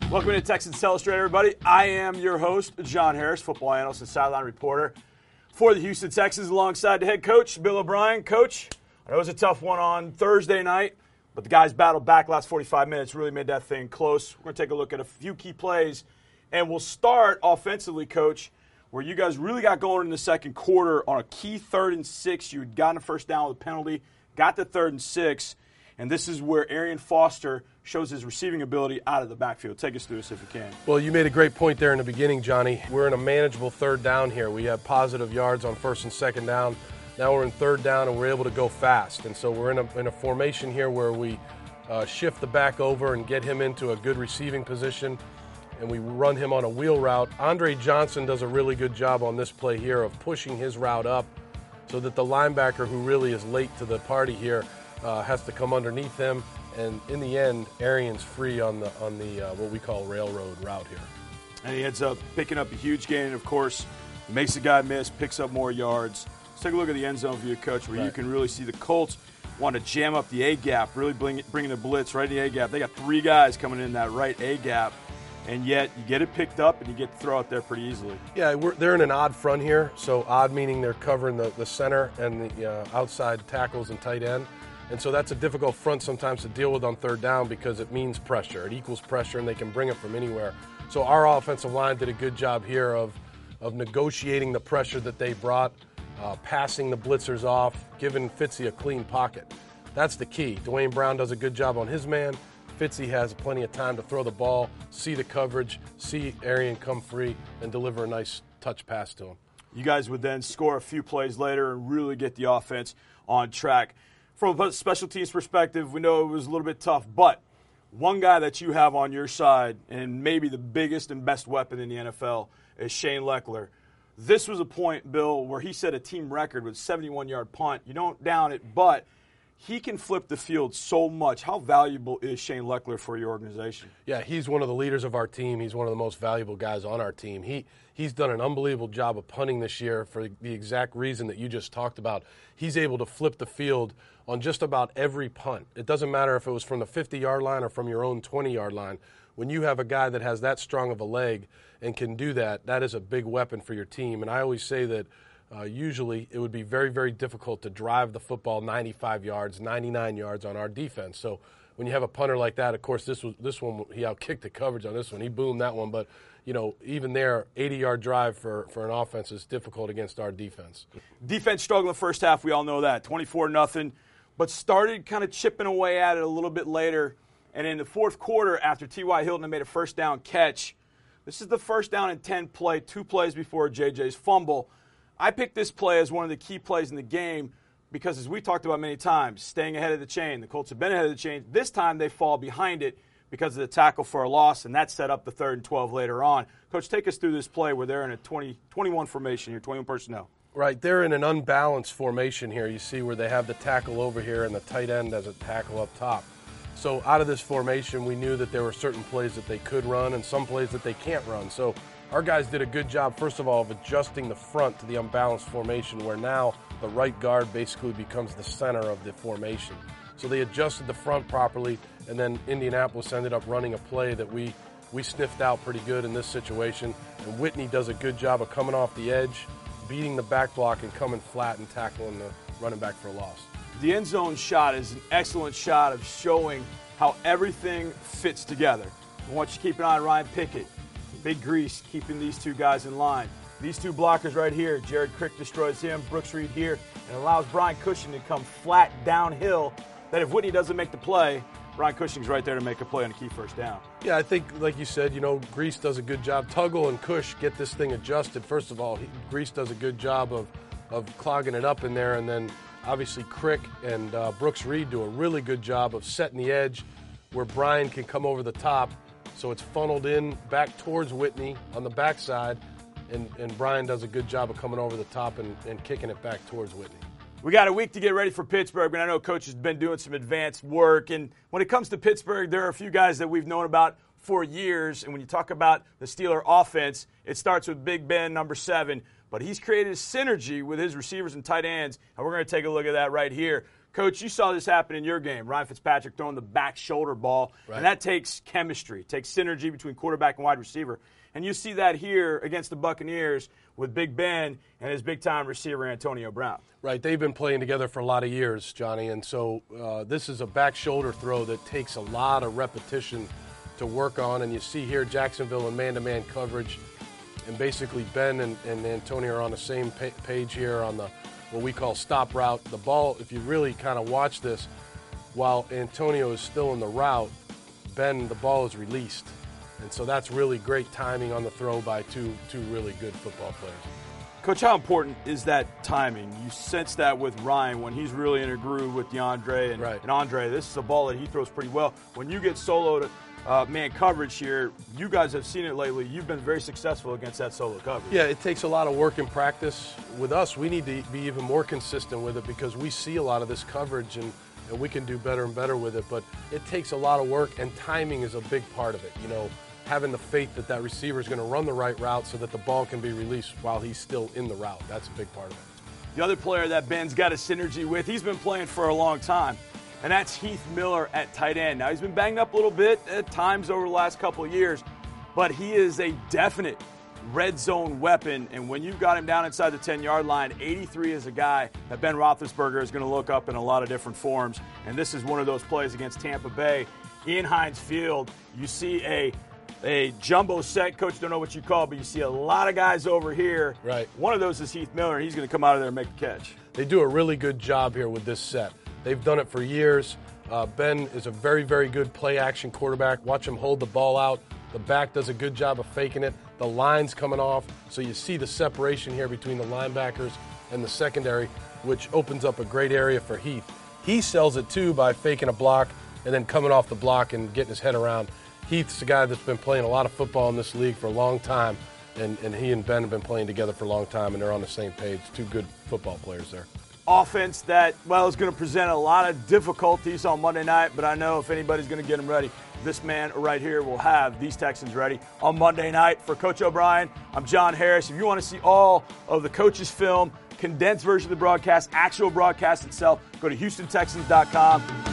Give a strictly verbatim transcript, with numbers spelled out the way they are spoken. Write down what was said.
Welcome to Texans Illustrated, everybody. I am your host, John Harris, football analyst and sideline reporter for the Houston Texans, alongside the head coach, Bill O'Brien. Coach, I know it was a tough one on Thursday night, but the guys battled back last forty-five minutes, really made that thing close. We're going to take a look at a few key plays, and we'll start offensively, Coach, where you guys really got going in the second quarter on a key third and six. You had gotten a first down with a penalty, got the third and six, and this is where Arian Foster shows his receiving ability out of the backfield. Take us through this if you can. Well, you made a great point there in the beginning, Johnny. We're in a manageable third down here. We have positive yards on first and second down. Now we're in third down, and we're able to go fast. And so we're in a, in a formation here where we uh, shift the back over and get him into a good receiving position, and we run him on a wheel route. Andre Johnson does a really good job on this play here of pushing his route up so that the linebacker, who really is late to the party here, uh, has to come underneath him. And in the end, Arian's free on the on the uh, what we call railroad route here. And he ends up picking up a huge gain. Of course, makes the guy miss, picks up more yards. Let's take a look at the end zone view, Coach, where right. you can really see the Colts want to jam up the A-gap, really bring, bringing the blitz right in the A-gap. They got three guys coming in that right A-gap, and yet you get it picked up and you get to throw it there pretty easily. Yeah, we're, they're in an odd front here. So odd meaning they're covering the, the center and the uh, outside tackles and tight end. And so that's a difficult front sometimes to deal with on third down because it means pressure. It equals pressure, and they can bring it from anywhere. So our offensive line did a good job here of, of negotiating the pressure that they brought, uh, passing the blitzers off, giving Fitzy a clean pocket. That's the key. Dwayne Brown does a good job on his man. Fitzy has plenty of time to throw the ball, see the coverage, see Arian come free, and deliver a nice touch pass to him. You guys would then score a few plays later and really get the offense on track. From a special teams perspective, we know it was a little bit tough, but one guy that you have on your side, and maybe the biggest and best weapon in the N F L, is Shane Lechler. This was a point, Bill, where he set a team record with seventy-one-yard punt. You don't down it, but he can flip the field so much. How valuable is Shane Lechler for your organization? Yeah, he's one of the leaders of our team. He's one of the most valuable guys on our team. He He's done an unbelievable job of punting this year for the exact reason that you just talked about. He's able to flip the field on just about every punt. It doesn't matter if it was from the fifty-yard line or from your own twenty-yard line. When you have a guy that has that strong of a leg and can do that, that is a big weapon for your team. And I always say that uh, usually it would be very, very difficult to drive the football ninety-five yards, ninety-nine yards on our defense. So when you have a punter like that, of course, this was this one, he outkicked the coverage on this one. He boomed that one. But, you know, even there, eighty-yard drive for, for an offense is difficult against our defense. Defense struggled in the first half. We all know that, twenty-four nothing. But started kind of chipping away at it a little bit later. And in the fourth quarter, after T Y. Hilton had made a first down catch, this is the first down and ten play, two plays before J J's fumble. I picked this play as one of the key plays in the game because, as we talked about many times, staying ahead of the chain. The Colts have been ahead of the chain. This time they fall behind it because of the tackle for a loss, and that set up the third and twelve later on. Coach, take us through this play where they're in a twenty, twenty-one formation here, twenty-one personnel. Right, they're in an unbalanced formation here. You see where they have the tackle over here and the tight end as a tackle up top. So out of this formation, we knew that there were certain plays that they could run and some plays that they can't run. So our guys did a good job, first of all, of adjusting the front to the unbalanced formation where now the right guard basically becomes the center of the formation. So they adjusted the front properly, and then Indianapolis ended up running a play that we, we sniffed out pretty good in this situation. And Whitney does a good job of coming off the edge, beating the back block and coming flat and tackling the running back for a loss. The end zone shot is an excellent shot of showing how everything fits together. I want you to keep an eye on Ryan Pickett. Big grease keeping these two guys in line. These two blockers right here, Jared Crick destroys him, Brooks Reed here, and allows Brian Cushing to come flat downhill. That if Whitney doesn't make the play, Brian Cushing's right there to make a play on a key first down. Yeah, I think, like you said, you know, Grease does a good job. Tuggle and Cush get this thing adjusted. First of all, he, Grease does a good job of, of clogging it up in there, and then obviously Crick and uh, Brooks Reed do a really good job of setting the edge where Brian can come over the top, so it's funneled in back towards Whitney on the backside, and, and Brian does a good job of coming over the top and, and kicking it back towards Whitney. We got a week to get ready for Pittsburgh, but I know Coach has been doing some advanced work. And when it comes to Pittsburgh, there are a few guys that we've known about for years. And when you talk about the Steeler offense, it starts with Big Ben, number seven. But he's created a synergy with his receivers and tight ends, and we're going to take a look at that right here. Coach, you saw this happen in your game. Ryan Fitzpatrick throwing the back shoulder ball, right. and that takes chemistry, takes synergy between quarterback and wide receiver. And you see that here against the Buccaneers with Big Ben and his big-time receiver, Antonio Brown. Right, they've been playing together for a lot of years, Johnny, and so uh, this is a back shoulder throw that takes a lot of repetition to work on. And you see here Jacksonville in man-to-man coverage, and basically Ben and, and Antonio are on the same pa- page here on the what we call stop route. The ball, if you really kind of watch this, while Antonio is still in the route, Ben, the ball is released. And so that's really great timing on the throw by two two really good football players. Coach, how important is that timing? You sense that with Ryan when he's really in a groove with DeAndre and, right. and Andre. This is a ball that he throws pretty well. When you get soloed uh, man coverage here, you guys have seen it lately. You've been very successful against that solo coverage. Yeah, it takes a lot of work and practice. With us, we need to be even more consistent with it because we see a lot of this coverage and, and we can do better and better with it. But it takes a lot of work, and timing is a big part of it. You know, having the faith that that receiver is going to run the right route so that the ball can be released while he's still in the route. That's a big part of it. The other player that Ben's got a synergy with, he's been playing for a long time, and that's Heath Miller at tight end. Now, he's been banged up a little bit at times over the last couple of years, but he is a definite red zone weapon, and when you've got him down inside the ten-yard line, eighty-three is a guy that Ben Roethlisberger is going to look up in a lot of different forms, and this is one of those plays against Tampa Bay in Heinz Field. You see a A jumbo set, Coach, don't know what you call it, but you see a lot of guys over here. Right. One of those is Heath Miller, and he's going to come out of there and make the catch. They do a really good job here with this set. They've done it for years. Uh, Ben is a very, very good play-action quarterback. Watch him hold the ball out. The back does a good job of faking it. The line's coming off, so you see the separation here between the linebackers and the secondary, which opens up a great area for Heath. He sells it, too, by faking a block and then coming off the block and getting his head around. Heath's a guy that's been playing a lot of football in this league for a long time, and, and he and Ben have been playing together for a long time, and they're on the same page. Two good football players there. Offense that, well, is going to present a lot of difficulties on Monday night, but I know if anybody's going to get them ready, this man right here will have these Texans ready on Monday night. For Coach O'Brien, I'm John Harris. If you want to see all of the coach's film, condensed version of the broadcast, actual broadcast itself, go to Houston Texans dot com.